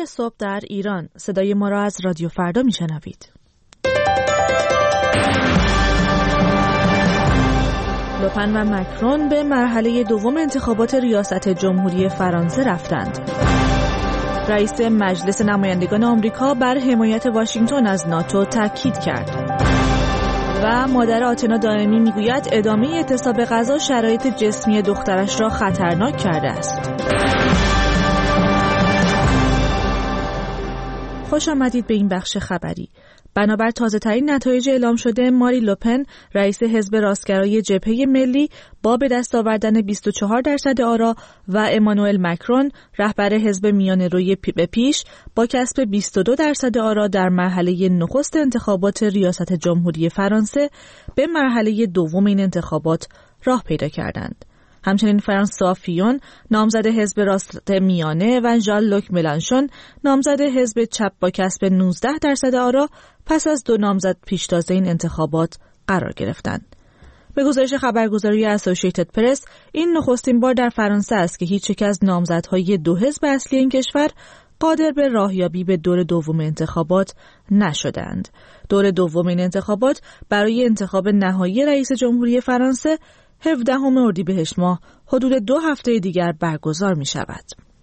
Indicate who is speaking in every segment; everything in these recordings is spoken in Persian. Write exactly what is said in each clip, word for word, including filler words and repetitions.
Speaker 1: صبح در ایران. صدای ما را از رادیو فردا میشنوید. لوپن و مکرون به مرحله دوم انتخابات ریاست جمهوری فرانسه رفتند. رئیس مجلس نمایندگان آمریکا بر حمایت واشنگتن از ناتو تاکید کرد. و مادر آتنا دائمی میگوید ادامه اعتصاب غذا شرایط جسمی دخترش را خطرناک کرده است. خوش آمدید به این بخش خبری. بنابر تازه‌ترین نتایج اعلام شده، ماری لوپن رئیس حزب راستگرای جبهه ملی با به دست آوردن بیست و چهار درصد آرا و امانوئل مکرون رهبر حزب میانه روی به پیش با کسب بیست و دو درصد آرا در مرحله نخست انتخابات ریاست جمهوری فرانسه به مرحله دوم این انتخابات راه پیدا کردند. همچنین فرانسوا فیون نامزد حزب راست میانه و ژان لوک ملانشون نامزد حزب چپ با کسب نوزده درصد آرا پس از دو نامزد پیشتازه این انتخابات قرار گرفتند. به گزارش خبرگزاری اسوسییتد پرس، این نخستین بار در فرانسه است که هیچ یک از نامزدهای دو حزب اصلی این کشور قادر به راهیابی به دور دوم انتخابات نشدند. دور دوم این انتخابات برای انتخاب نهایی رئیس جمهوری فرانسه هفدهم اردیبهشت ماه حدود دو هفته دیگر برگزار می شود.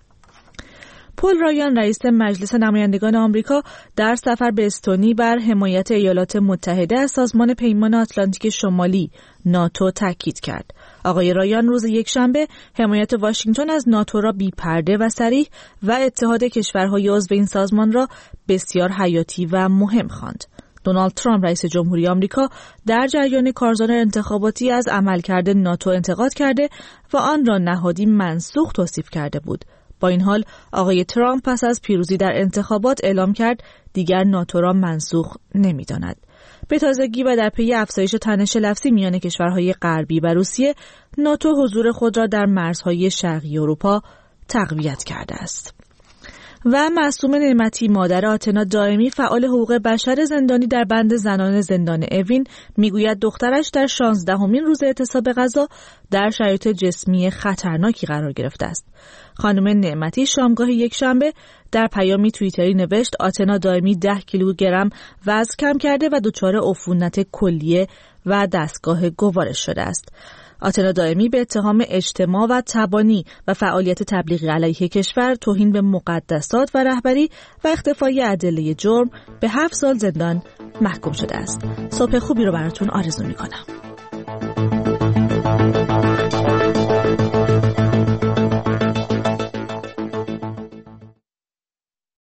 Speaker 1: پل رایان رئیس مجلس نمایندگان آمریکا در سفر به استونی بر حمایت ایالات متحده از سازمان پیمان آتلانتیک شمالی ناتو تاکید کرد. آقای رایان روز یکشنبه حمایت واشنگتن از ناتو را بی پرده و صریح و اتحاد کشورهای عضو این سازمان را بسیار حیاتی و مهم خواند. دونالد ترامپ رئیس جمهوری آمریکا در جریان کارزار انتخاباتی از عملکرد ناتو انتقاد کرده و آن را نهادی منسوخ توصیف کرده بود. با این حال آقای ترامپ پس از پیروزی در انتخابات اعلام کرد دیگر ناتو را منسوخ نمی‌داند. به تازگی و در پی افزایش تنش لفظی میان کشورهای غربی و روسیه، ناتو حضور خود را در مرزهای شرقی اروپا تقویت کرده است. و معصومه نعمتی مادر آتنا دائمی فعال حقوق بشر زندانی در بند زنان زندان اوین میگوید دخترش در شانزدهمین روز اعتصاب غذا در شرایط جسمی خطرناکی قرار گرفته است. خانم نعمتی شامگاه یک شنبه در پیامی توییتری نوشت آتنا دائمی ده کیلوگرم وزن کم کرده و دچار عفونت کلیه و دستگاه گوارش شده است. آتنا دائمی به اتهام اجتماع و تبانی و فعالیت تبلیغی علیه کشور، توهین به مقدسات و رهبری و اختفای ادله جرم به هفت سال زندان محکوم شده است. صبح خوبی رو براتون آرزو می‌کنم.